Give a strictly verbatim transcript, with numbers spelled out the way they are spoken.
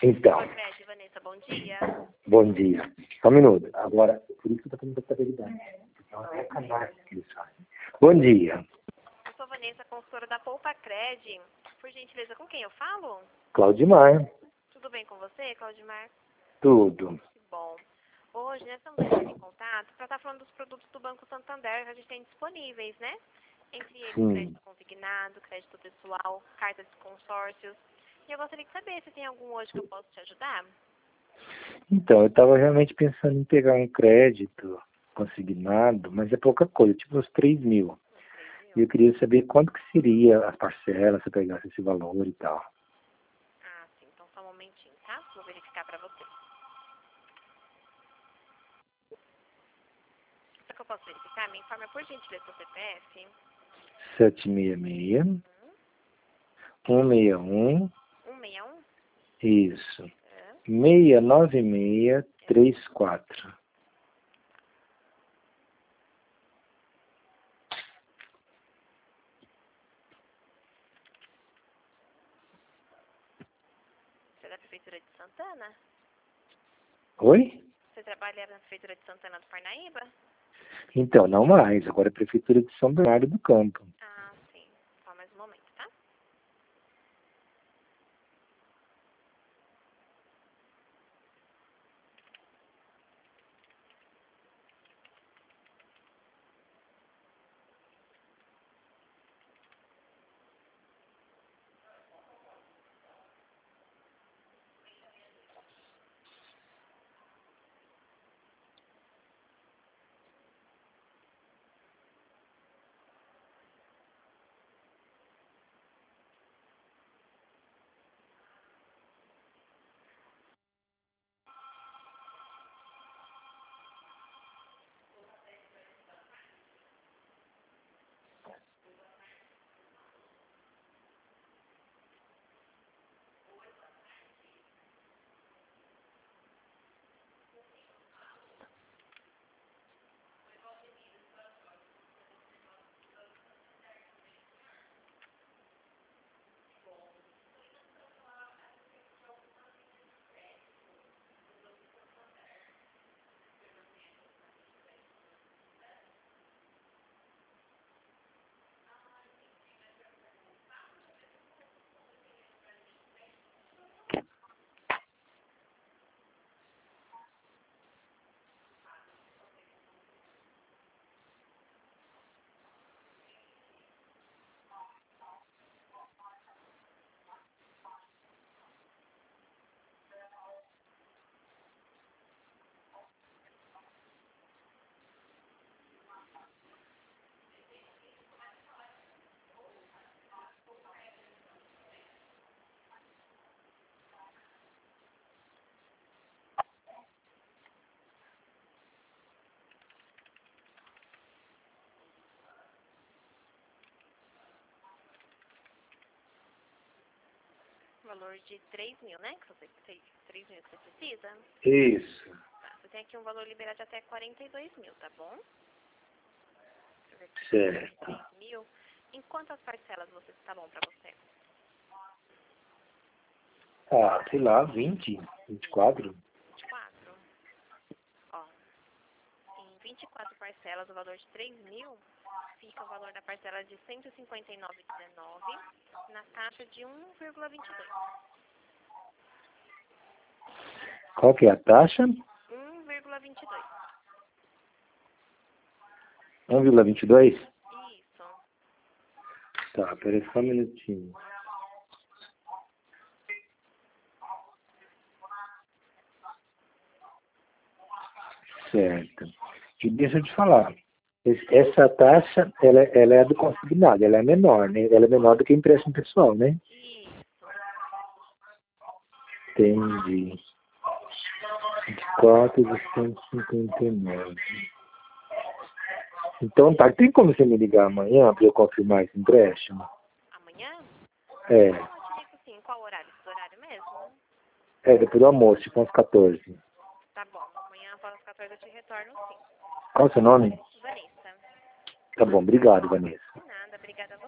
Então, Acred, Vanessa, bom dia. bom dia. Só um minuto. Agora, por isso que eu tô falando da estabilidade. Então, é canais que eles fazem. Bom dia. Eu sou Vanessa, consultora da Poupa Cred. Por gentileza, com quem eu falo? Claudimar. Tudo bem com você, Claudimar? Tudo. Que bom. Hoje nós estamos entrando em contato para estar falando dos produtos do Banco Santander que a gente tem disponíveis, né? Entre eles, Sim. crédito consignado, crédito pessoal, carta de consórcios. E eu gostaria de saber se tem algum hoje que eu posso te ajudar. Então, eu estava realmente pensando em pegar um crédito consignado, mas é pouca coisa, tipo uns três mil. E eu queria saber quanto que seria as parcelas se eu pegasse esse valor e tal. Ah, sim. Então só um momentinho, tá? Vou verificar para você. Só que eu posso verificar? Me informa por gentileza seu C P F. sete seis seis, Hum, um seis um, um seis um? isso, É. seis nove seis três quatro. Você é da Prefeitura de Santana? Oi? Você trabalha na Prefeitura de Santana do Parnaíba? Então, não mais, agora é a Prefeitura de São Bernardo do Campo. Ah, sim. Só mais um momento, tá? Valor de três mil, né? Que você, três mil que você precisa? Isso. Tá. Você tem aqui um valor liberado de até quarenta e dois mil, tá bom? Deixa eu ver aqui. Certo. três mil. Em quantas parcelas você tá bom pra você? Ah, sei lá, vinte, vinte e quatro. vinte e quatro? Ó, em vinte e quatro parcelas, o valor de três mil, fica o valor da parcela de cento e cinquenta e nove vírgula dezenove na taxa de um vírgula vinte e dois. Qual que é a taxa? um vírgula vinte e dois. um vírgula vinte e dois? Isso. Tá, peraí só um minutinho. Certo. E deixa eu te falar. esse- Essa taxa, ela, ela é do consignado, ela é menor, né? Ela é menor do que empréstimo pessoal, né? Isso. Entendi. vinte e quatro de cento e cinquenta e nove. Então tá, tem como você me ligar amanhã para eu confirmar esse empréstimo? Amanhã? É, Eu te ligo sim. Qual horário? Esse horário mesmo? é depois do almoço, tipo uns quatorze. Tá bom. Amanhã, após as quatorze, eu te retorno sim. Qual é o seu nome? Vanessa. Tá bom, obrigado, Vanessa. De nada. Obrigada a você.